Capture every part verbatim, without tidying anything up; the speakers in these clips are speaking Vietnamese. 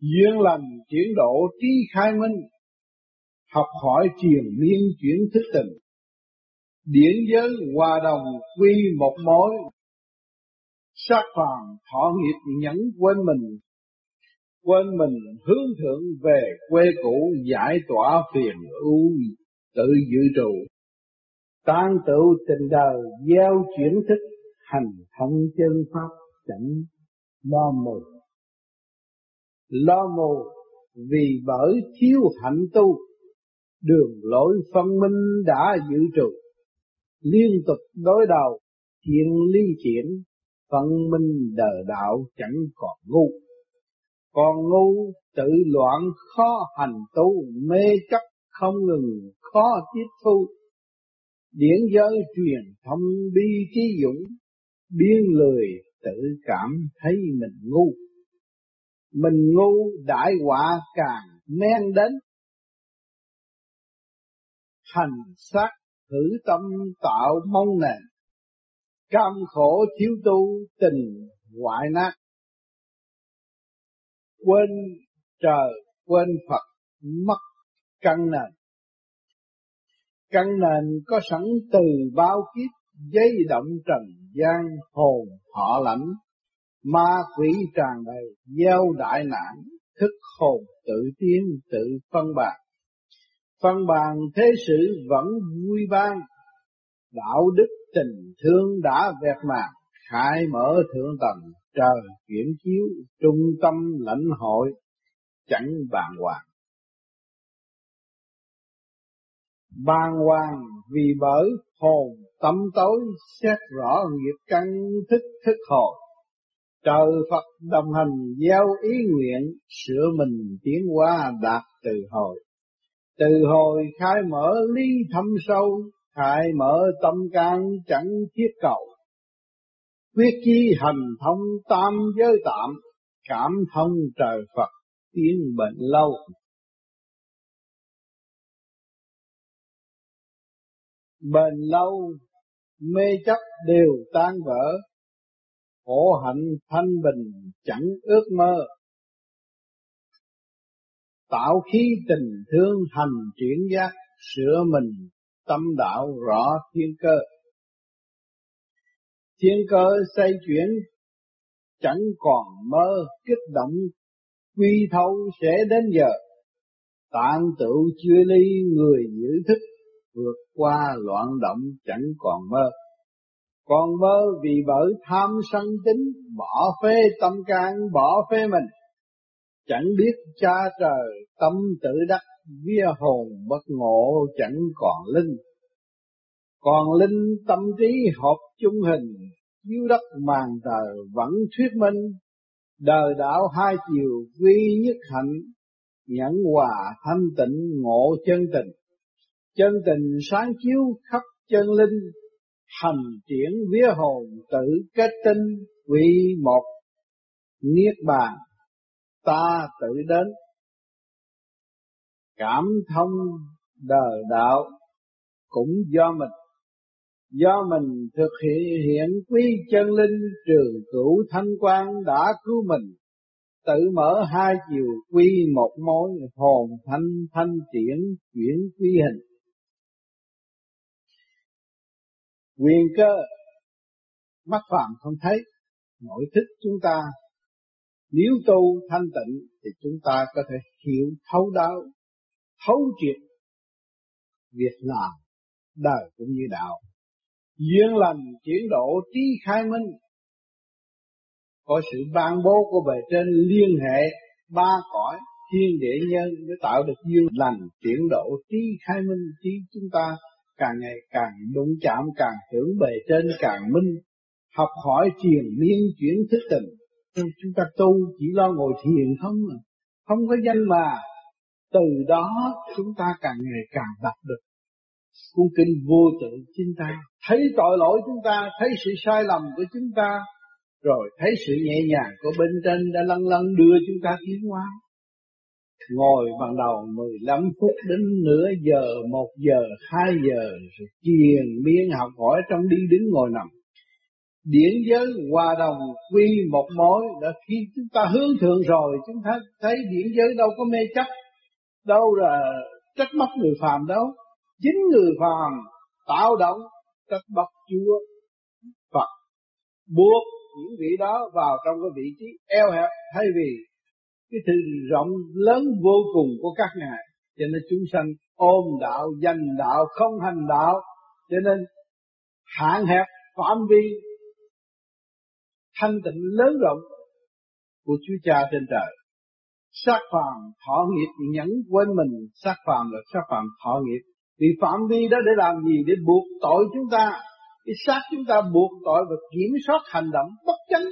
duyên lành chuyển độ trí khai minh, học hỏi triền miên chuyển thức tình, điển giới hòa đồng quy một mối, sát phàm thọ nghiệp nhẫn quên mình, quên mình hướng thượng về quê cũ, giải tỏa phiền ưu tự dự trụ, tan tựu tình đời gieo chuyển thức, hành thông chân pháp chẳng lo mù. Lo mù vì bởi thiếu hạnh tu, đường lối phân minh đã dự trụ, liên tục đối đầu thiện ly triển, phân minh đời đạo chẳng còn ngu. Còn ngu tự loạn khó hành tu, mê chấp không ngừng khó tiếp thu, điển giới truyền thông bi trí dũng, biên lười tự cảm thấy mình ngu. Mình ngu đại họa càng men đến, hành sát thử tâm tạo mong nền, cam khổ thiếu tu tình hoại nát. Quên trời quên Phật mất căn nền, căn nền có sẵn từ bao kiếp, giấy động trần gian hồn họ lãnh, ma quỷ tràn đầy gieo đại nạn, thức hồn tự tiến tự phân bàn. Phân bàn thế sự vẫn vui ban, đạo đức tình thương đã vẹt màn, khai mở thượng tầng trời chuyển chiếu, trung tâm lãnh hội chẳng bàng hoàng. Bàng hoàng vì bởi hồn tâm tối, xét rõ nghiệp căn thức thức hồi. Trời Phật đồng hành gieo ý nguyện, sửa mình tiến hóa đạt từ hồi. Từ hồi khai mở ly thâm sâu, khai mở tâm can chẳng thiết cầu. Quyết chí hành thông tam giới tạm, cảm thông trời Phật tiến bệnh lâu. Bền lâu mê chấp đều tan vỡ, khổ hạnh thanh bình chẳng ước mơ. Tạo khí tình thương hành chuyển giác, sửa mình tâm đạo rõ thiên cơ. Thiên cơ xoay chuyển chẳng còn mơ, kích động quy thâu sẽ đến giờ. Tạng tựu chưa ly người giữ thức, vượt qua loạn động chẳng còn mơ. Còn mơ vì bởi tham sân tính, bỏ phê tâm can bỏ phê mình. Chẳng biết cha trời tâm tự đắc, vía hồn bất ngộ chẳng còn linh. Còn linh tâm trí hợp chung hình, chiếu đất màn trời vẫn thuyết minh. Đời đạo hai chiều quy nhất hạnh, nhẫn hòa thanh tịnh ngộ chân tình. Chân tình sáng chiếu khắp chân linh, hành triển vía hồn tự kết tinh. Quy một niết bàn ta tự đến, cảm thông đời đạo cũng do mình. Do mình thực hiện hiện quy chân linh, trường cửu thanh quan đã cứu mình. Tự mở hai chiều quy một mối, hồn thanh thanh triển chuyển quy hình. Quyền cơ mắt phàm không thấy, nội thức chúng ta nếu tu thanh tịnh thì chúng ta có thể hiểu thấu đáo, thấu triệt việc làm đời cũng như đạo. Duyên lành chuyển độ trí khai minh, có sự ban bố của bề trên liên hệ ba cõi thiên địa nhân để tạo được duyên lành chuyển độ trí khai minh. Trí chúng ta càng ngày càng đụng chạm, càng tưởng bề trên càng minh, học hỏi triền miên chuyển thức tình. Chúng ta tu chỉ lo ngồi thiền không à, không có danh mà. Từ đó chúng ta càng ngày càng đạt được cuốn kinh vô tự chính ta, thấy tội lỗi chúng ta, thấy sự sai lầm của chúng ta, rồi thấy sự nhẹ nhàng của bên trên đã lân lân đưa chúng ta tiến hóa. Ngồi ban đầu mười lăm phút đến nửa giờ, một giờ, hai giờ, rồi triền miên học hỏi trong đi đứng ngồi nằm. điển giới hòa đồng quy một mối. Đã khi chúng ta hướng thượng rồi, chúng ta thấy điển giới đâu có mê chấp, đâu là trách móc người phàm đâu. Chính người phàm tạo động trách móc Chúa Phật, buộc những vị đó vào trong cái vị trí eo hẹp, thay vì cái sự rộng lớn vô cùng của các ngài. Cho nên chúng sanh ôm đạo, danh đạo, không hành đạo, cho nên hạn hẹp phạm vi thanh tịnh lớn rộng của Chúa Cha trên trời. Sát phàm thọ nghiệp nhẫn quên mình, sát phàm là sát phàm thọ nghiệp. Vì phạm vi đó để làm gì? Để buộc tội chúng ta. Cái xác chúng ta buộc tội và kiểm soát hành động bất chánh,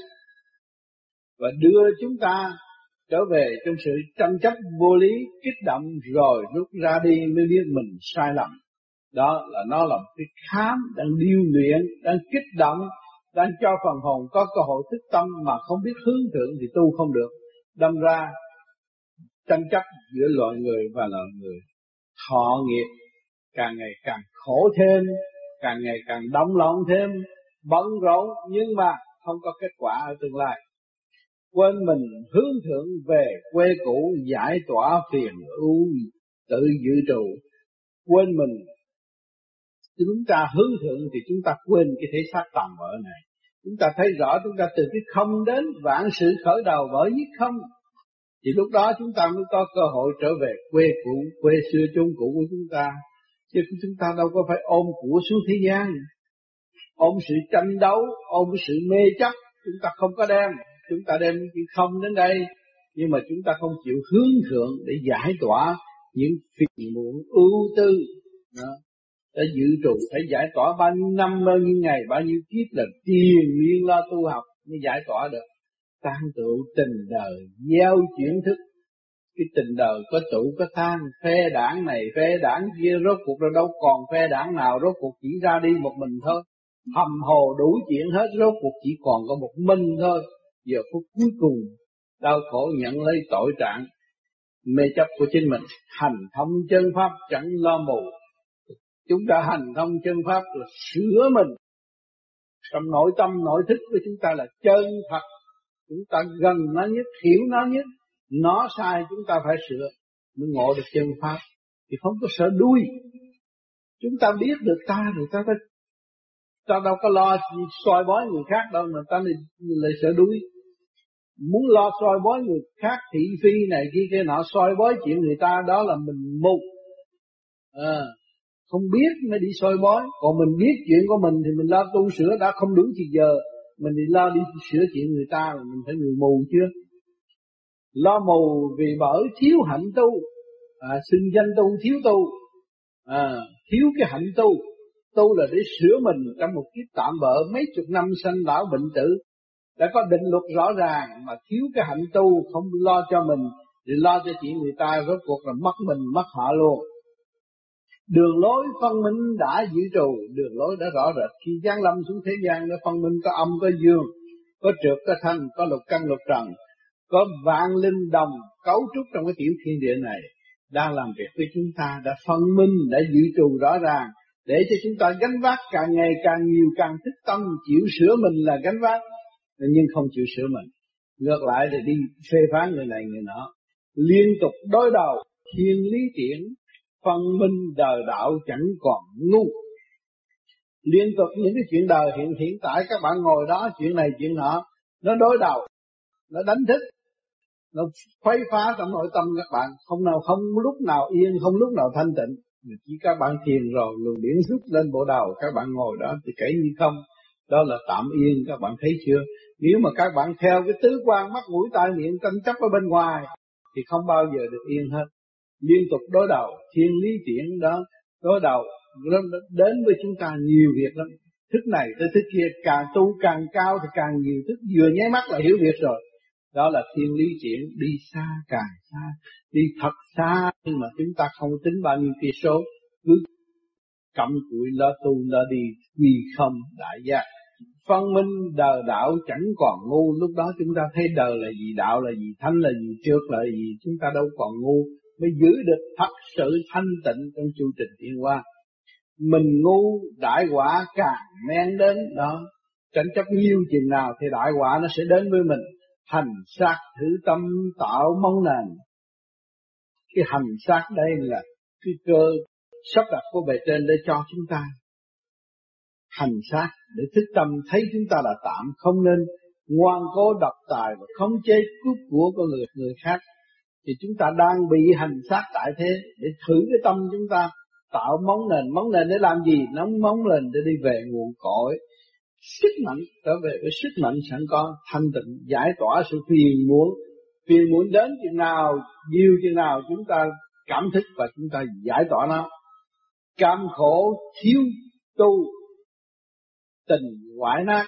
và đưa chúng ta trở về trong sự tranh chấp vô lý, kích động, rồi lúc ra đi mới biết mình sai lầm. Đó là nó là một cái khám đang điêu luyện, đang kích động, đang cho phần hồn có cơ hội thức tâm, mà không biết hướng thượng thì tu không được. Đâm ra tranh chấp giữa loài người và loài người, thọ nghiệp càng ngày càng khổ thêm, càng ngày càng đóng lỏng thêm, bận rộn, nhưng mà không có kết quả ở tương lai. Quên mình hướng thượng về quê cũ, giải tỏa phiền ưu tự dự trụ. Quên mình, chúng ta hướng thượng thì chúng ta quên cái thể xác tạm bợ này. Chúng ta thấy rõ chúng ta từ cái không đến vạn sự khởi đầu bởi nhất không. Thì lúc đó chúng ta mới có cơ hội trở về quê cũ, quê xưa chốn cũ của chúng ta. Chứ chúng ta đâu có phải ôm của xuống thế gian, ôm sự tranh đấu, ôm sự mê chấp. Chúng ta không có đem, chúng ta đem cái không đến đây, nhưng mà chúng ta không chịu hướng thượng để giải tỏa những phiền muộn ưu tư. Đó. Để dự trù phải giải tỏa bao nhiêu năm, bao nhiêu ngày, bao nhiêu kiếp là tiền nguyên lo tu học mới giải tỏa được. Tan tựu tình đời, gieo chuyển thức. Cái tình đời có tụ có tan, phe đảng này, phe đảng kia, rốt cuộc là đâu còn phe đảng nào, rốt cuộc chỉ ra đi một mình thôi. Hầm hồ đủ chuyện hết, rốt cuộc chỉ còn có một mình thôi. Giờ phút cuối cùng, đau khổ nhận lấy tội trạng, mê chấp của chính mình. Hành thông chân pháp chẳng lo mù. Chúng ta hành thông chân pháp là sửa mình. Trong nội tâm, nội thức của chúng ta là chân thật. Chúng ta gần nó nhất, hiểu nó nhất. Nó sai chúng ta phải sửa mới ngộ được chân pháp. Thì không có sợ đuôi. Chúng ta biết được ta rồi ta ta, ta đâu có lo soi bói người khác đâu, mà ta lại, lại sợ đuôi. Muốn lo soi bói người khác, thị phi này kia kia nọ, soi bói chuyện người ta, đó là mình mù. À, không biết mới đi soi bói. Còn mình biết chuyện của mình thì mình lo tu sửa đã không đúng thì giờ mình đi lo đi sửa chuyện người ta, mình phải người mù chưa? Lo mù vì bởi thiếu hạnh tu, à, xưng danh tu thiếu tu, à, thiếu cái hạnh tu. Tu là để sửa mình trong một kiếp tạm bợ mấy chục năm sanh lão bệnh tử, đã có định luật rõ ràng, mà thiếu cái hạnh tu, không lo cho mình thì lo cho chuyện người ta, rốt cuộc là mất mình mất họ luôn. Đường lối phân minh đã dự trù, đường lối đã rõ rệt. Khi giáng lâm xuống thế gian đã phân minh, có âm có dương, có trượt có thanh, có lục căn lục trần, có vạn linh đồng cấu trúc trong cái tiểu thiên địa này đang làm việc với chúng ta, đã phân minh, đã dự trù rõ ràng, để cho chúng ta gánh vác càng ngày càng nhiều, càng thức tâm chịu sửa mình là gánh vác, nhưng không chịu sửa mình, ngược lại để đi phê phán người này người nọ, liên tục đối đầu thiên lý tiễn, phân minh đời đạo chẳng còn ngu. Liên tục những cái chuyện đời hiện hiện tại các bạn ngồi đó, chuyện này chuyện nọ, nó đối đầu, nó đánh thức, nó khuấy phá trong nội tâm các bạn, không nào không lúc nào yên, không lúc nào thanh tịnh. Chỉ các bạn thiền rồi luồng điển rút lên bộ đầu, các bạn ngồi đó thì kể như không, đó là tạm yên. Các bạn thấy chưa? Nếu mà các bạn theo cái tứ quan mắt mũi tai miệng tranh chấp ở bên ngoài thì không bao giờ được yên hết. Liên tục đối đầu, thiên lý tiễn đó, đối đầu đến với chúng ta nhiều việc lắm. Thức này tới thức kia, càng tu càng cao thì càng nhiều thức, vừa nháy mắt là hiểu việc rồi. Đó là thiên lý chuyển, đi xa càng xa, đi thật xa, nhưng mà chúng ta không tính bao nhiêu cây số, cứ cặm cụi lo tu lo đi, vì không đại giác. Phân minh đời đạo chẳng còn ngu. Lúc đó chúng ta thấy đời là gì, đạo là gì, thánh là gì, trượt là gì, chúng ta đâu còn ngu, mới giữ được thật sự thanh tịnh trong chu trình tiến hóa. Mình ngu đại quả càng men đến đó, Tranh chấp nhiều chừng nào thì đại họa nó sẽ đến với mình. Hành sát thử tâm tạo mong nền. Cái hành sát đây là cái cơ sắp đặt của bề trên để cho chúng ta hành sát, để thức tâm thấy chúng ta là tạm, không nên ngoan cố độc tài và khống chế cướp của con người người khác. Thì chúng ta đang bị hành sát tại thế, để thử cái tâm chúng ta, tạo móng nền. Móng nền để làm gì? Nóng móng lên để đi về nguồn cội, sức mạnh, trở về với sức mạnh sẵn có, thanh tịnh, giải tỏa sự phiền muộn. Phiền muộn đến chừng nào, nhiều chừng nào chúng ta cảm thức và chúng ta giải tỏa nó. Cam khổ thiếu tu, tình hoại nát.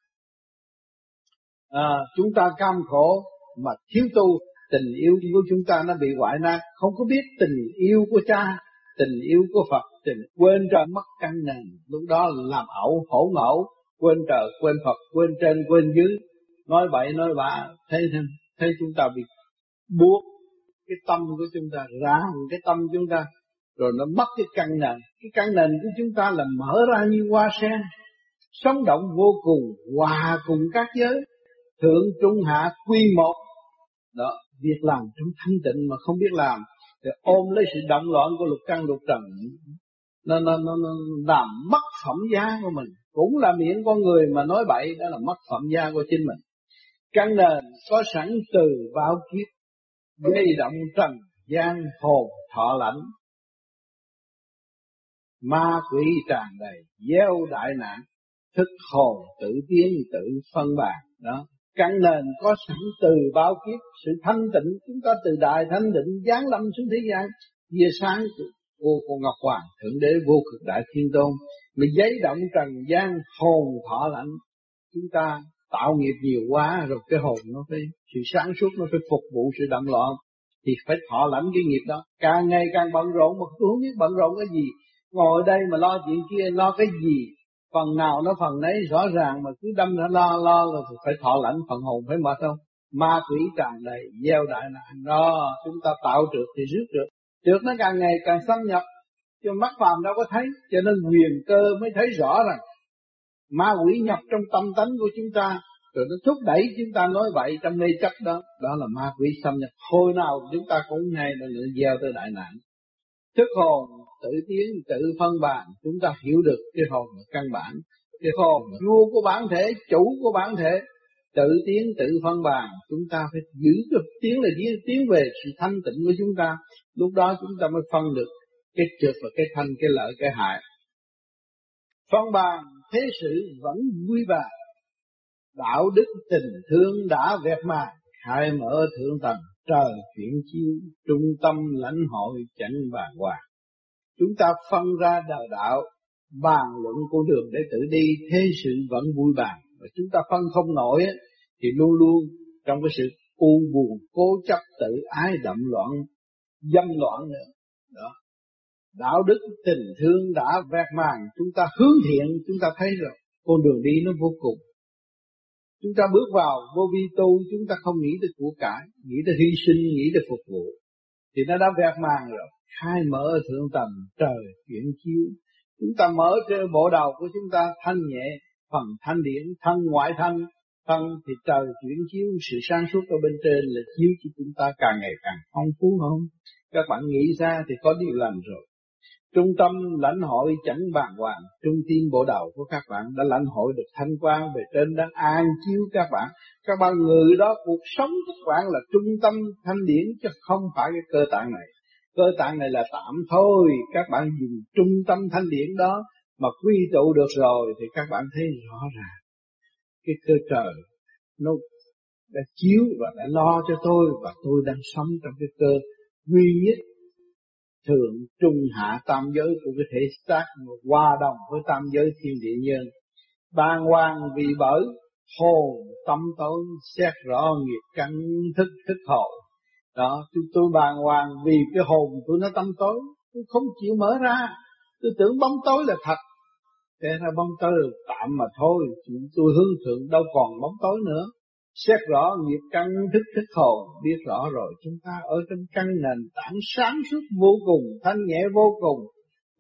À, chúng ta cam khổ mà thiếu tu, tình yêu của chúng ta nó bị hoại nát, không có biết tình yêu của cha, tình yêu của Phật, tình quên trời mất căn nền, lúc đó làm ẩu hỗn ẩu, quên trời quên Phật, quên trên quên dưới, nói bậy nói bạ, thấy thêm thấy chúng ta bị buộc cái tâm của chúng ta, rã cái tâm chúng ta, rồi nó mất cái căn nền. Cái căn nền của chúng ta là mở ra như hoa sen, sống động vô cùng, hòa cùng các giới, thượng trung hạ quy một. Đó, việc làm trong thanh tịnh mà không biết làm, thì ôm lấy sự động loạn của lục căn lục trần, nó, nó, nó, nó làm mất phẩm giá của mình. Cũng là miệng con người mà nói bậy, đó là mất phẩm giá của chính mình. Căn nền có sẵn từ bao kiếp, gây động trần gian hồn thọ lãnh. Ma quỷ tràn đầy, gieo đại nạn, thức hồn tự tiến tự phân bàn. Đó, căn nền có sẵn từ bao kiếp, sự thanh tịnh chúng ta từ đại thanh định giáng lâm xuống thế gian, tia sáng của cô Ngọc Hoàng Thượng Đế vô cực đại thiên tôn, mà giấy động trần gian hồn thọ lãnh. Chúng ta tạo nghiệp nhiều quá rồi, cái hồn nó phải, sự sáng suốt nó phải phục vụ sự động loạn, thì phải thọ lãnh cái nghiệp đó. Càng ngày càng bận rộn mà tôi không biết bận rộn cái gì, ngồi đây mà lo chuyện kia, lo cái gì, phần nào nó phần nấy rõ ràng, mà cứ đâm ra lo lo rồi phải thọ lãnh, phần hồn phải mệt không? Ma quỷ tràn đầy, gieo đại nạn đó. Chúng ta tạo trượt thì rước trượt, trượt nó càng ngày càng xâm nhập, chứ mắt phàm đâu có thấy. Cho nên huyền cơ mới thấy rõ rằng ma quỷ nhập trong tâm tánh của chúng ta, rồi nó thúc đẩy chúng ta nói bậy trong mê chấp đó. Đó là ma quỷ xâm nhập, hồi nào chúng ta cũng ngay là nữa gieo tới đại nạn. Thức hồn tự tiến tự phân bàn, chúng ta hiểu được cái hồn là căn bản. Cái hồn là vua của bản thể, chủ của bản thể, tự tiến tự phân bàn. Chúng ta phải giữ được tiến là tiến về sự thanh tịnh của chúng ta. Lúc đó chúng ta mới phân được cái trượt và cái thanh, cái lợi cái hại. Phân bàn thế sự vẫn vui vàng, đạo đức tình thương đã vẹt màn, khai mở thượng tầng trời chuyển chiếu, trung tâm lãnh hội chẳng bàng hoàng. Chúng ta phân ra đời đạo, bàn luận con đường để tự đi, thế sự vẫn vui vàng. Và chúng ta phân không nổi thì luôn luôn trong cái sự u buồn, cố chấp, tự ái, đậm loạn, dâm loạn nữa. Đó. Đạo đức tình thương đã vẹt màn, chúng ta hướng thiện, chúng ta thấy rồi con đường đi nó vô cùng. Chúng ta bước vào vô vi tu, chúng ta không nghĩ tới của cải, nghĩ tới hy sinh, nghĩ tới phục vụ, thì nó đã vẹt màn rồi. Khai mở thượng tầng trời chuyển chiếu, chúng ta mở trên bộ đầu của chúng ta thanh nhẹ, phần thanh điển, thân ngoại thanh, thân thì trời chuyển chiếu, sự sáng suốt ở bên trên là chiếu cho chúng ta càng ngày càng phong phú hơn. Các bạn nghĩ ra thì có điều lành rồi. Trung tâm lãnh hội chẳng bàng hoàng, trung tim bộ đầu của các bạn đã lãnh hội được thanh quang về trên đang an chiếu các bạn. Các bạn người đó, cuộc sống các bạn là trung tâm thanh điển, chứ không phải cái cơ tạng này. Cơ tạng này là tạm thôi, các bạn dùng trung tâm thanh điển đó mà quy tụ được rồi thì các bạn thấy rõ ràng cái cơ trời nó đã chiếu và đã lo cho tôi, và tôi đang sống trong cái cơ duy nhất thượng trung hạ tam giới của cái thể xác hòa đồng với tam giới thiên địa nhân. Bàng hoàng vì bởi hồn tâm tối, xét rõ nghiệp căn thức thức hồn. Đó, tôi, tôi bàng hoàng vì cái hồn tôi nó tâm tối, tôi không chịu mở ra. Tôi tưởng bóng tối là thật, thế ra bóng tối là tạm mà thôi. Tôi hướng thượng đâu còn bóng tối nữa. Xét rõ nghiệp căn thức thức hồn, biết rõ rồi chúng ta ở trong căn nền tảng sáng suốt vô cùng, thanh nhẹ vô cùng.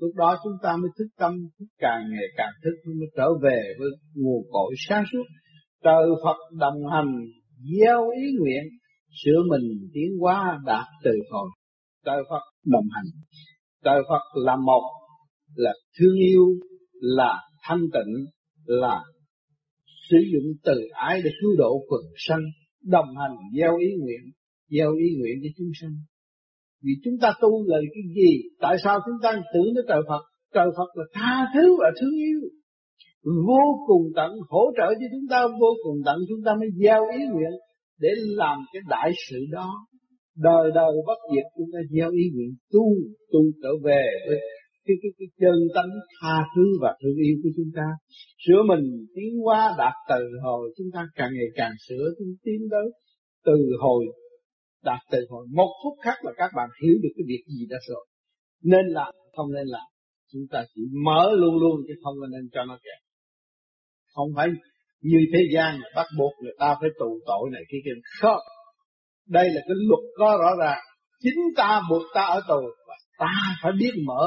Lúc đó chúng ta mới thức tâm, càng ngày càng thức mới trở về với nguồn cội sáng suốt. Trời Phật đồng hành, gieo ý nguyện, sửa mình tiến hóa đạt từ hồi. Trời Phật đồng hành, trời Phật là một, là thương yêu, là thanh tịnh, là sử dụng từ ái để cứu độ quần sanh, đồng hành gieo ý nguyện, gieo ý nguyện cho chúng sanh. Vì chúng ta tu lời cái gì? Tại sao chúng ta tưởng tới trời Phật? Trời Phật là tha thứ và thương yêu, vô cùng tận, hỗ trợ cho chúng ta vô cùng tận, chúng ta mới gieo ý nguyện để làm cái đại sự đó. Đời đời bất diệt chúng ta gieo ý nguyện tu, tu trở về với cái cái cái chân tánh tha thứ và thương yêu của chúng ta, sửa mình tiến hóa đạt từ hồi. Chúng ta càng ngày càng sửa, chúng tiến tới từ hồi, đạt từ hồi. Một phút khác là các bạn hiểu được cái việc gì đã rồi, nên làm không nên làm. Chúng ta chỉ mở luôn luôn chứ không nên cho nó kẹt. Không phải như thế gian bắt buộc người ta phải tù tội này kia kia. Không, đây là cái luật có rõ ràng. Chính ta buộc ta ở tù và ta phải biết mở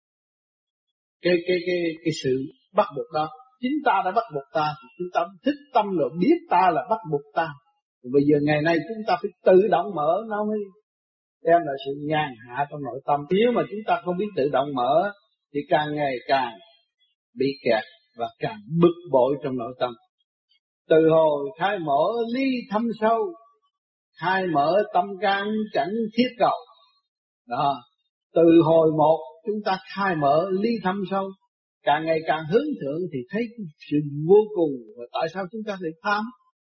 cái cái cái cái sự bắt buộc đó. Chính ta đã bắt buộc ta, chúng ta thích tâm rồi biết ta là bắt buộc ta. Bây giờ ngày nay chúng ta phải tự động mở, nó mới đem lại sự nhàn hạ trong nội tâm. Nếu mà chúng ta không biết tự động mở thì càng ngày càng bị kẹt và càng bực bội trong nội tâm. Từ hồi khai mở ly thâm sâu, khai mở tâm can chẳng thiết cầu. Đó, từ hồi một chúng ta khai mở ly thâm sâu, càng ngày càng hướng thượng thì thấy sự vô cùng. Và tại sao chúng ta lại tham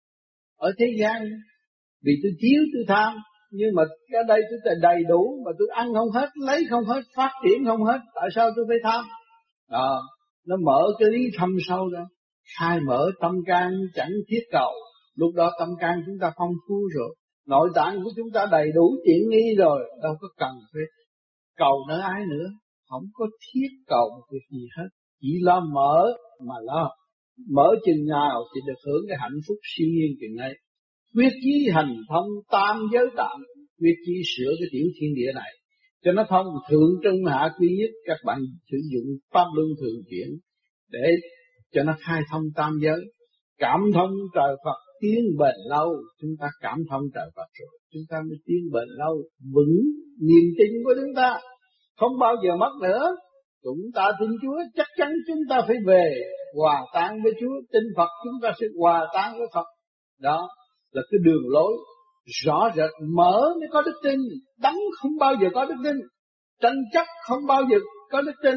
ở thế gian? Vì tôi thiếu, tôi tham. Nhưng mà cái đây tôi đầy đủ mà tôi ăn không hết, lấy không hết, phát triển không hết. Tại sao tôi phải tham? Đó, nó mở cái lý thâm sâu ra. Khai mở tâm can chẳng thiết cầu. Lúc đó tâm can chúng ta phong phú rồi, nội tạng của chúng ta đầy đủ tiện nghi rồi, đâu có cần phải cầu nữa ai nữa. Không có thiết cầu một việc gì hết, chỉ lo mở mà lo. Mở chừng nào thì được hưởng cái hạnh phúc siêu nhiên chừng ấy. Quyết chí hành thông tam giới tạm, quyết chí sửa cái tiểu thiên địa này cho nó thông thượng trung hạ quy nhất. Các bạn sử dụng pháp luân thường chuyển để cho nó khai thông tam giới, cảm thông trời Phật tiến bền lâu. Chúng ta cảm thông trời Phật rồi, chúng ta mới tiến bền lâu, vững niềm tin của chúng ta không bao giờ mất nữa. Chúng ta tin Chúa, chắc chắn chúng ta phải về hòa tan với Chúa. Tin Phật, chúng ta sẽ hòa tan với Phật. Đó là cái đường lối rõ rệt, mở mới có đức tin. Đắng không bao giờ có đức tin, tranh chấp không bao giờ có đức tin.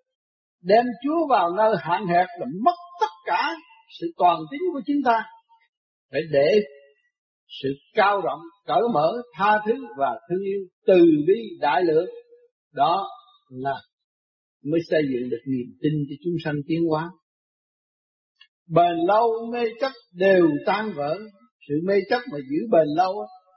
Đem Chúa vào nơi hạn hẹp là mất tất cả sự toàn tín của chúng ta. Phải để sự cao rộng, cởi mở, tha thứ và thương yêu, từ bi đại lượng. Đó là mới xây dựng được niềm tin cho chúng sanh tiến hóa. Bền lâu mê chấp đều tan vỡ. Sự mê chấp mà giữ bền lâu,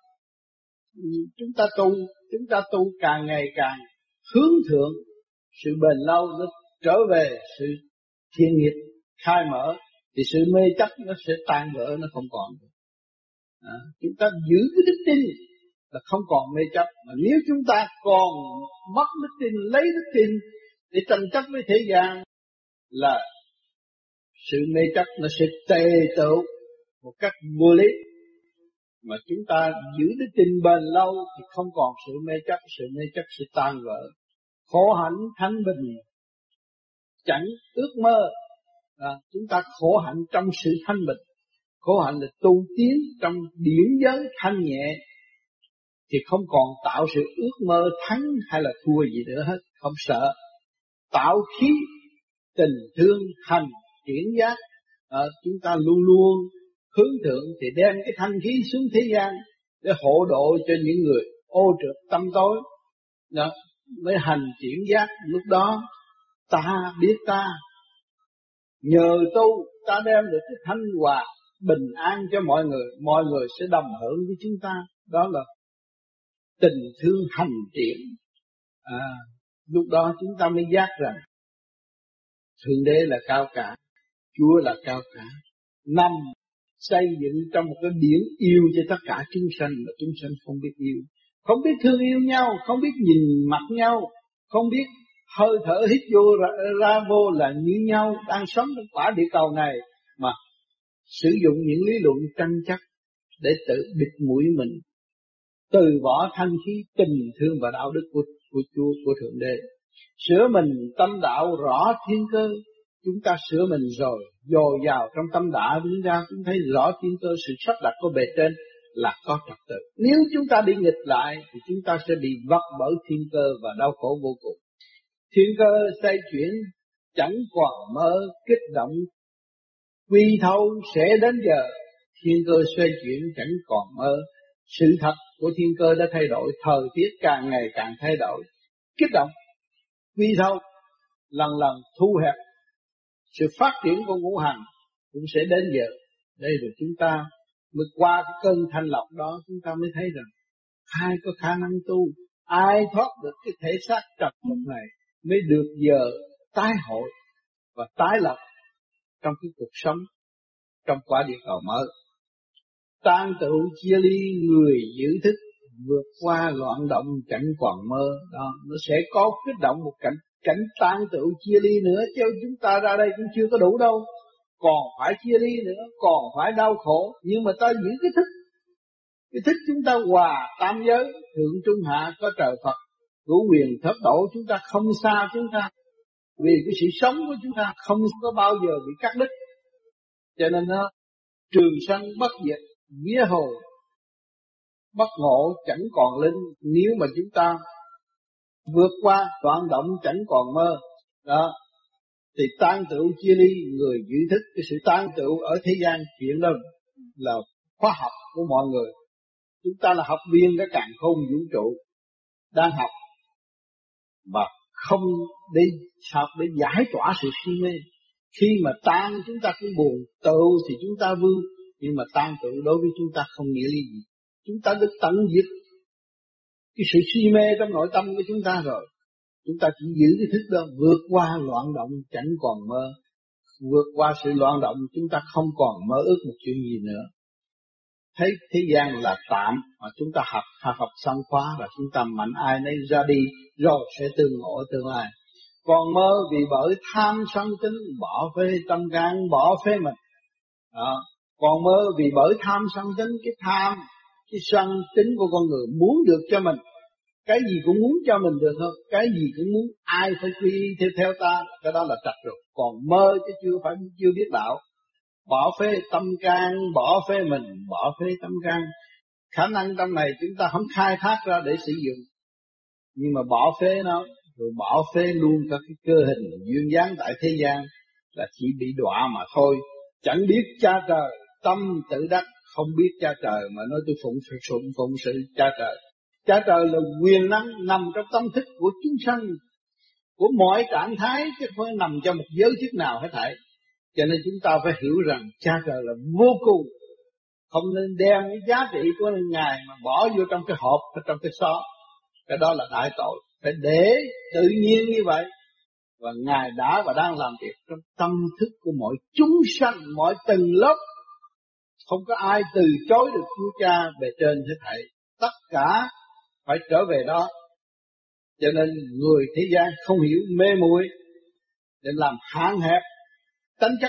chúng ta tu, chúng ta tu càng ngày càng hướng thượng, sự bền lâu nó trở về sự thiên nghiệp khai mở, thì sự mê chấp nó sẽ tan vỡ, nó không còn nữa. À, chúng ta giữ cái đức tin là không còn mê chấp. Mà nếu chúng ta còn mất đức tin, lấy đức tin để tranh chấp với thế gian, là sự mê chấp nó sẽ tề tựu một cách vô lý. Mà chúng ta giữ đức tin bền lâu thì không còn sự mê chấp, sự mê chấp sẽ tan vỡ. Khổ hạnh thanh bình chẳng ước mơ. À, chúng ta khổ hạnh trong sự thanh bình. Khổ hạnh là tu tiến trong điển giới thanh nhẹ, thì không còn tạo sự ước mơ thắng hay là thua gì nữa hết, không sợ. Tạo khí tình thương hành chuyển giác. À, chúng ta luôn luôn hướng thượng thì đem cái thanh khí xuống thế gian để hộ độ cho những người ô trượt tâm tối. Đó mới hành chuyển giác. Lúc đó ta biết ta, nhờ tu ta đem được cái thanh hòa bình an cho mọi người, mọi người sẽ đồng hưởng với chúng ta. Đó là tình thương hành triển. À, lúc đó chúng ta mới giác rằng Thượng Đế là cao cả, Chúa là cao cả, nằm xây dựng trong một cái điển yêu cho tất cả chúng sanh, mà chúng sanh không biết yêu, không biết thương yêu nhau, không biết nhìn mặt nhau, không biết hơi thở hít vô ra, ra vô là như nhau, đang sống trong quả địa cầu này mà sử dụng những lý luận tranh chấp để tự bịt mũi mình, từ bỏ thanh khí tình thương và đạo đức của của Chúa, của Thượng Đế. Sửa mình tâm đạo rõ thiên cơ, chúng ta sửa mình rồi dồi dào trong tâm đạo chúng ta cũng thấy rõ thiên cơ, sự sắp đặt của bề trên là có trật tự. Nếu chúng ta đi nghịch lại thì chúng ta sẽ bị vấp bởi thiên cơ và đau khổ vô cùng. Thiên cơ xoay chuyển chẳng còn mơ, kích động quy thâu sẽ đến giờ. Thiên cơ xoay chuyển chẳng còn mơ, sự thật của thiên cơ đã thay đổi, thời tiết càng ngày càng thay đổi, kích động quy thâu lần lần thu hẹp, sự phát triển của ngũ hành cũng sẽ đến giờ. Đây rồi chúng ta mới qua cái cơn thanh lọc đó, chúng ta mới thấy rằng ai có khả năng tu, ai thoát được cái thể xác trật tục này mới được giờ tái hội và tái lập trong cái cuộc sống trong quả địa cầu mới. Tan tựu chia ly người giữ thức, vượt qua loạn động chẳng còn mơ. Đó, nó sẽ có kích động một cảnh cảnh tan tựu chia ly nữa, chứ chúng ta ra đây cũng chưa có đủ đâu, còn phải chia ly nữa, còn phải đau khổ. Nhưng mà ta giữ cái thức, cái thức chúng ta hòa tam giới, thượng trung hạ có trời Phật, cửu quyền thập độ, chúng ta không xa chúng ta, vì cái sự sống của chúng ta không có bao giờ bị cắt đứt. Cho nên nó trường sanh bất diệt, vía hồn bất ngộ chẳng còn linh. Nếu mà chúng ta vượt qua loạn động chẳng còn mơ đó, thì tan tựu chia ly người giữ thức. Cái sự tan tựu ở thế gian chuyện đó là khoa học của mọi người. Chúng ta là học viên cái càn khôn vũ trụ đang học và không để học để giải tỏa sự si mê. Khi mà tan chúng ta cũng buồn, tựu thì chúng ta vui, nhưng mà tan tựu đối với chúng ta không nghĩa lý gì. Chúng ta được tận diệt cái sự si mê trong nội tâm của chúng ta rồi. Chúng ta chỉ giữ cái thức đó, vượt qua loạn động chẳng còn mơ. Vượt qua sự loạn động chúng ta không còn mơ ước một chuyện gì nữa. Thấy thế gian là tạm mà chúng ta học học, học xong khóa và chúng ta mạnh ai nấy ra đi, rồi sẽ tương ngộ tương lai. Còn mơ vì bởi tham sân tính, bỏ phê tâm can, bỏ phê mình. Đó. Còn mơ vì bởi tham sân tính, cái tham, cái sân tính của con người muốn được cho mình. Cái gì cũng muốn cho mình được hơn, cái gì cũng muốn ai phải quy theo theo ta, cái đó là trật rồi. Còn mơ chứ chưa phải chưa biết đạo. Bỏ phê tâm can, bỏ phê mình, bỏ phê tâm can. Khả năng tâm này chúng ta không khai thác ra để sử dụng, nhưng mà bỏ phê nó, rồi bỏ phê luôn các cái cơ hình duyên dáng tại thế gian là chỉ bị đọa mà thôi. Chẳng biết cha trời, tâm tự đắc, không biết cha trời mà nói tôi phụng sự phụng, phụng sự cha trời. Cha trời là quyền năng nằm trong tâm thức của chúng sanh, của mọi trạng thái, chứ không phải nằm trong một giới thức nào hết thảy. Cho nên chúng ta phải hiểu rằng cha trời là vô cùng, không nên đem cái giá trị của Ngài mà bỏ vô trong cái hộp, trong cái xó. Cái đó là đại tội. Phải để tự nhiên như vậy. Và Ngài đã và đang làm việc trong tâm thức của mọi chúng sanh, mọi tầng lớp. Không có ai từ chối được Chúa Cha bề trên hết thảy. Tất cả phải trở về đó. Cho nên người thế gian không hiểu, mê muội để làm hạn hẹp tánh chất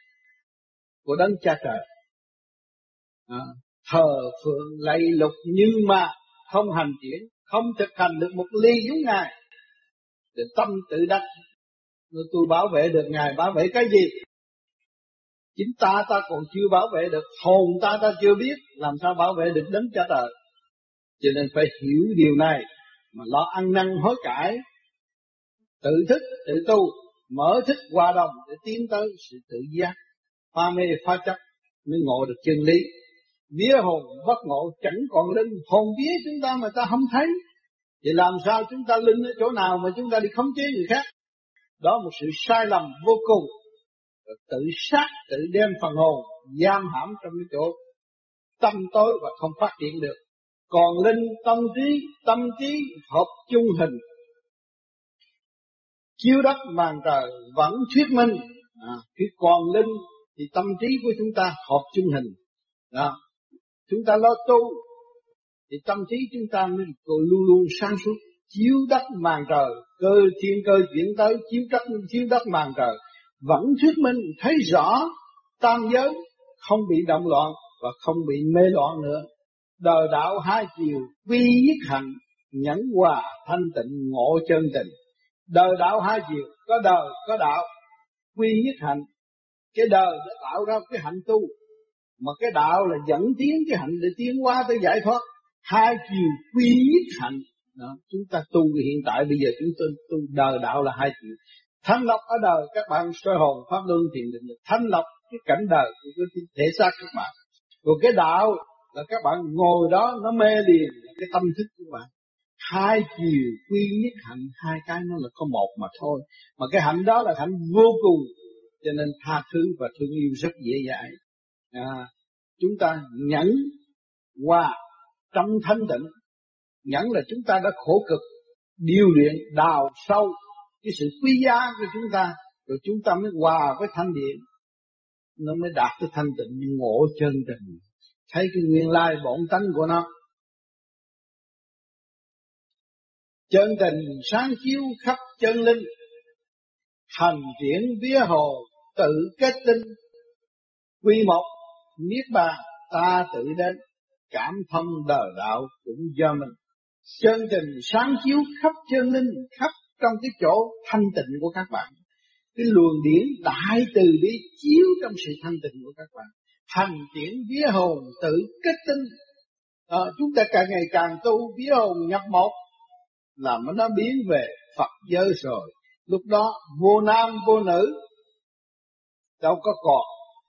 của đấng cha trời. À, thờ phượng lạy lục nhưng mà không hành triển, không thực hành được một ly giống Ngài. Để tâm tự đắc, tôi bảo vệ được Ngài, bảo vệ cái gì? Chính ta ta còn chưa bảo vệ được, hồn ta ta chưa biết, làm sao bảo vệ được đấng cha trời? Cho nên phải hiểu điều này mà lo ăn năn hối cải, tự thức, tự tu, mở thức hòa đồng để tiến tới sự tự giác, pha mê pha chấp mới ngộ được chân lý. Vía hồn bất ngộ chẳng còn linh, hồn vía chúng ta mà ta không thấy, thì làm sao chúng ta linh ở chỗ nào mà chúng ta đi khống chế người khác? Đó một sự sai lầm vô cùng. Tự sát, tự đem phần hồn giam hãm trong cái chỗ tâm tối và không phát triển được. Còn linh tâm trí, tâm trí hợp chung hình, chiếu đất màn trời vẫn thuyết minh. À, khi còn linh thì tâm trí của chúng ta hợp chung hình. Đó. Chúng ta lo tu thì tâm trí chúng ta mới luôn luôn sáng suốt. chiếu đất màn trời, cơ thiên cơ chuyển tới chiếu đất chiếu đất màn trời, vẫn thuyết minh thấy rõ tam giới không bị động loạn và không bị mê loạn nữa. Đời đạo hai chiều quy nhất hạnh, nhẫn hòa thanh tịnh ngộ chân tình. Đời đạo hai chiều, có đời có đạo, quy nhất hạnh. Cái đời đã tạo ra cái hạnh tu, mà cái đạo là dẫn tiến cái hạnh để tiến hóa tới giải thoát. Hai chiều quy nhất hạnh. Đó, chúng ta tu hiện tại bây giờ chúng tôi tu đời đạo là hai chiều. Thanh lọc ở đời các bạn soi hồn pháp luân thiền định, thanh lọc cái cảnh đời của cái thể xác các bạn. Còn cái đạo là các bạn ngồi đó nó mê liền cái tâm thức của bạn. Hai chiều quy nhất hạnh, hai cái nó là có một mà thôi. Mà cái hạnh đó là hạnh vô cùng, cho nên tha thứ và thương yêu rất dễ dãi. À, chúng ta nhẫn hòa trong thanh tịnh. Nhẫn là chúng ta đã khổ cực điều luyện đào sâu cái sự quý giá của chúng ta, rồi chúng ta mới hòa với thanh điện, nó mới đạt tới thanh tịnh ngộ chân tình, thấy cái nguyên lai bổn tánh của nó. Chân tình sáng chiếu khắp chân linh, hành triển vía hồ tự kết tinh. Quy một niết bàn ta tự đến, cảm thông đời đạo cũng do mình. Chân tình sáng chiếu khắp chân linh, khắp trong cái chỗ thanh tịnh của các bạn. Cái luồng điển đại từ đi chiếu trong sự thanh tịnh của các bạn. Hành triển vía hồn tự kết tinh. À, chúng ta càng ngày càng tu vía hồn nhập một, là nó biến về Phật giới rồi. Lúc đó vô nam vô nữ, đâu có còn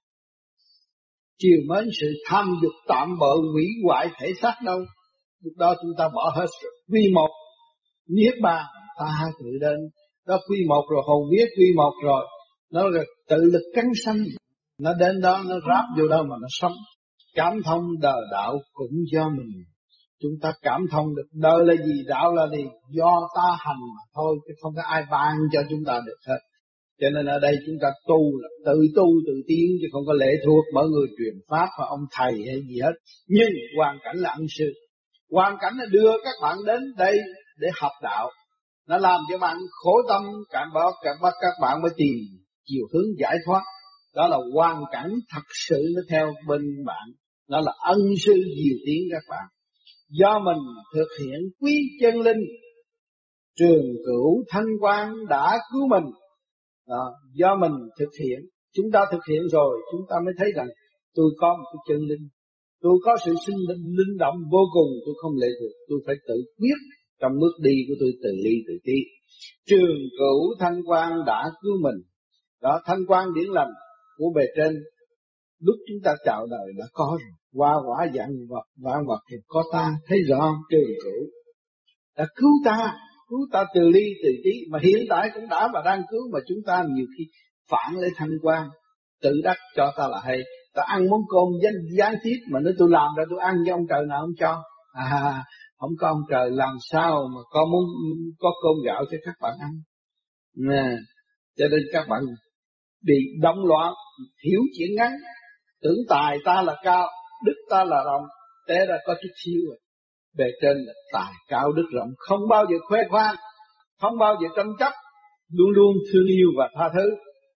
chiều mến sự tham dục tạm bợ hủy hoại thể xác đâu. Lúc đó chúng ta bỏ hết rồi. Quy một niết bàn ta tự đến. Đó quy một rồi, hồn vía quy một rồi, nó là tự lực cắn sanh. Nó đến đó nó ráp vô đâu mà nó sống. Cảm thông đời đạo cũng do mình. Chúng ta cảm thông được đời là gì, đạo là gì, do ta hành mà thôi, chứ không có ai ban cho chúng ta được hết. Cho nên ở đây chúng ta tu là tự tu tự tiến, chứ không có lệ thuộc bởi người truyền pháp và ông thầy hay gì hết. Nhưng hoàn cảnh là ân sư. Hoàn cảnh là đưa các bạn đến đây để học đạo. Nó làm cho bạn khổ tâm, cảm báo cảm bắt các bạn mới tìm chiều hướng giải thoát. Đó là hoàn cảnh thật sự nó theo bên bạn. Đó là ân sư diệu tiến các bạn. Do mình thực hiện quý chân linh, trường cửu thanh quan đã cứu mình. Đó, do mình thực hiện, chúng ta thực hiện rồi, chúng ta mới thấy rằng tôi có một cái chân linh, tôi có sự sinh linh, linh động vô cùng, tôi không lệ thuộc, tôi phải tự quyết trong bước đi của tôi, tự ly tự tí. Trường cửu thanh quan đã cứu mình. Đó, thanh quan điển lành của bề trên, lúc chúng ta chào đời đã có rồi. Qua quả dạng vật, vạn vật thì có ta, thấy rõ trường cửu đã cứu ta, cứu ta từ ly từ tí, mà hiện tại cũng đã và đang cứu, mà chúng ta nhiều khi phản lấy thanh quan, tự đắc cho ta là hay. Ta ăn món cơm gián, gián tiếp mà nếu tôi làm ra tôi ăn với ông trời nào không cho. À, không có ông trời làm sao mà có muốn có cơm gạo cho các bạn ăn. Nè, cho nên các bạn bị động loạn, hiểu chuyện ngắn, tưởng tài ta là cao, đức ta là rộng, té ra có chút xíu rồi. Bề trên là tài cao đức rộng, không bao giờ khoe khoang, không bao giờ tranh chấp, luôn luôn thương yêu và tha thứ.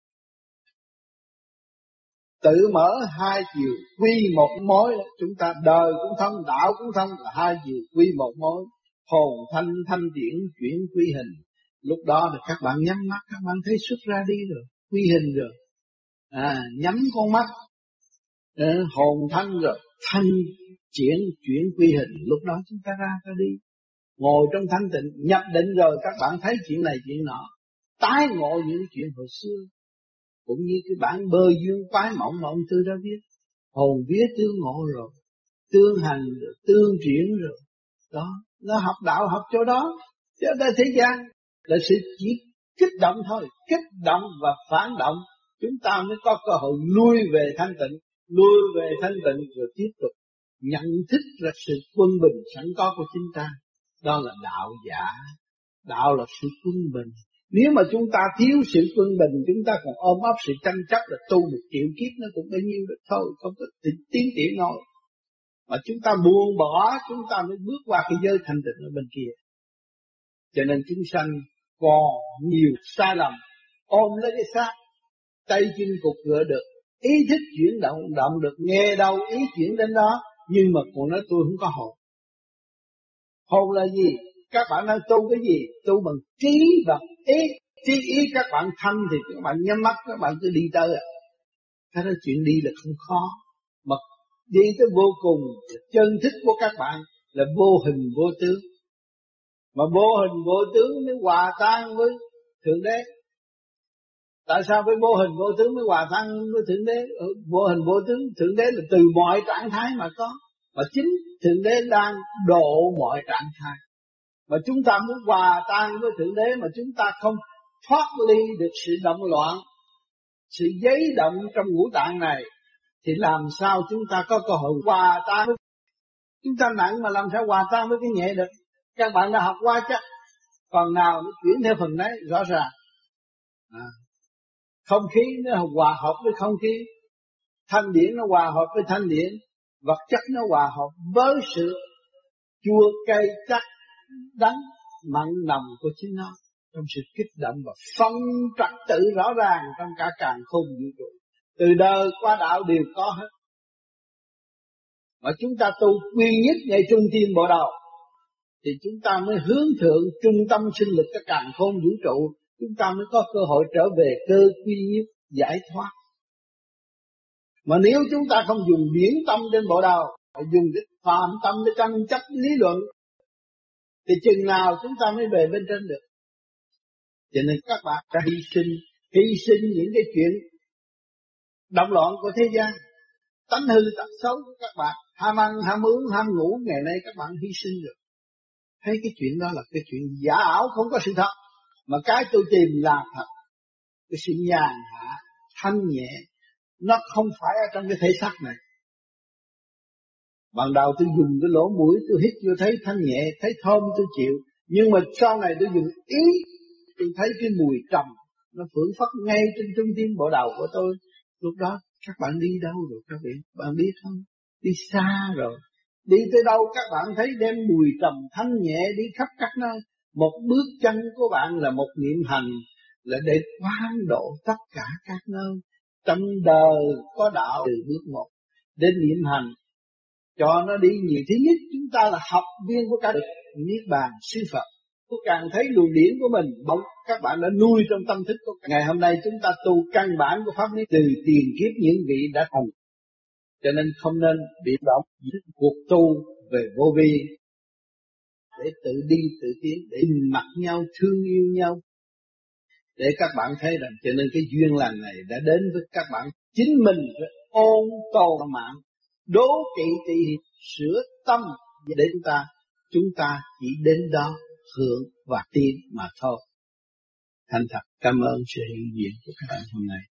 Tự mở hai chiều quy một mối, chúng ta đời cũng thông, đạo cũng thông, là hai chiều quy một mối. Hồn thanh thanh điển chuyển quy hình. Lúc đó thì các bạn nhắm mắt, các bạn thấy xuất ra đi rồi, quy hình rồi. À, nhắm con mắt, à, hồn thanh rồi, thanh chuyển chuyển quy hình. Lúc đó chúng ta ra ta đi, ngồi trong thanh tịnh, nhập định rồi các bạn thấy chuyện này chuyện nọ, tái ngộ những chuyện hồi xưa. Cũng như cái bản bơ dương quái mộng mà ông Tư đã viết, hồn vía tương ngộ rồi, tương hành rồi, tương triển rồi. Đó, nó học đạo học chỗ đó. Chứ ở đây thế gian là sự chỉ kích động thôi, kích động và phản động, chúng ta mới có cơ hội lui về thanh tịnh, lui về thanh tịnh rồi tiếp tục nhận thức là sự quân bình sẵn có của chính ta. Đó là đạo giả, đạo là sự quân bình. Nếu mà chúng ta thiếu sự quân bình, chúng ta còn ôm ấp sự tranh chấp là tu một triệu kiếp nó cũng bấy nhiêu được thôi, không có tiến triển nổi. Mà chúng ta buông bỏ, chúng ta mới bước qua cái giới thanh tịnh ở bên kia. Cho nên chúng sanh còn nhiều sai lầm, ôm lấy cái xác, tay chân cục cửa được, ý thức chuyển động động được, nghe đâu ý chuyển đến đó, nhưng mà còn nói tôi không có hồn. Hồn là gì? Các bạn đang tu cái gì? Tu bằng trí và ý. Trí ý các bạn thanh thì các bạn nhắm mắt, các bạn cứ đi tới à. Thế đó, chuyện đi là không khó, mà đi tới vô cùng, chân thức của các bạn là vô hình vô tướng. Mà vô hình vô tướng mới hòa tan với Thượng Đế. Tại sao với vô hình vô tướng mới hòa tan với Thượng Đế? Vô hình vô tướng, Thượng Đế là từ mọi trạng thái mà có. Mà chính Thượng Đế đang độ mọi trạng thái. Mà chúng ta muốn hòa tan với Thượng Đế mà chúng ta không thoát ly được sự động loạn, sự giấy động trong ngũ tạng này, thì làm sao chúng ta có cơ hội hòa tan với... Chúng ta nặng mà làm sao hòa tan với cái nhẹ được? Các bạn đã học qua chắc, phần nào nó chuyển theo phần đấy rõ ràng. À, không khí nó hòa hợp với không khí, thanh điển nó hòa hợp với thanh điển, vật chất nó hòa hợp với sự chua cay chắc đắng mặn nồng của chính nó, trong sự kích động và phân trật tự rõ ràng trong cả càn khôn vũ trụ. Từ đời qua đạo đều có hết. Mà chúng ta tu quy nhất ngay trung tim bộ đầu, thì chúng ta mới hướng thượng trung tâm sinh lực các càn khôn vũ trụ, chúng ta mới có cơ hội trở về cơ quy nhất giải thoát. Mà nếu chúng ta không dùng điển tâm trên bộ đầu, phải dùng cái phàm tâm để tranh chấp lý luận, thì chừng nào chúng ta mới về bên trên được. Cho nên các bạn đã hy sinh, hy sinh những cái chuyện động loạn của thế gian, tánh hư tật xấu của các bạn, ham ăn, ham uống, ham ngủ, ngày nay các bạn hy sinh được. Thấy cái chuyện đó là cái chuyện giả ảo, không có sự thật. Mà cái tôi tìm là thật. Cái sự nhàn hạ, thanh nhẹ, nó không phải ở trong cái thể xác này. Ban đầu tôi dùng cái lỗ mũi, tôi hít vô thấy thanh nhẹ, thấy thơm tôi chịu. Nhưng mà sau này tôi dùng ý, tôi thấy cái mùi trầm, nó phưởng phất ngay trên trung tim bộ đầu của tôi. Lúc đó các bạn đi đâu rồi các bạn? Bạn biết không? Đi xa rồi. Đi tới đâu các bạn thấy đem mùi trầm thanh nhẹ đi khắp các nơi. Một bước chân của bạn là một niệm hành, là để quán độ tất cả các nơi. Trong đời có đạo từ bước một đến niệm hành, cho nó đi nhiều. Thứ nhất, chúng ta là học viên của cả đức Niết Bàn sư Phật. Tôi càng thấy luồng điển của mình bỗng các bạn đã nuôi trong tâm thức của ngày hôm nay. Chúng ta tu căn bản của pháp lý từ tiền kiếp những vị đã thành, cho nên không nên bị động cuộc tu về vô vi, để tự đi tự tiến, để mặc nhau thương yêu nhau, để các bạn thấy rằng cho nên cái duyên lành này đã đến với các bạn. Chính mình phải ôn tồn mạng, đố kỵ tỳ sửa tâm, để chúng ta chúng ta chỉ đến đó hưởng và tiến mà thôi. Thành thật cảm ơn sự hiện diện của các bạn hôm nay.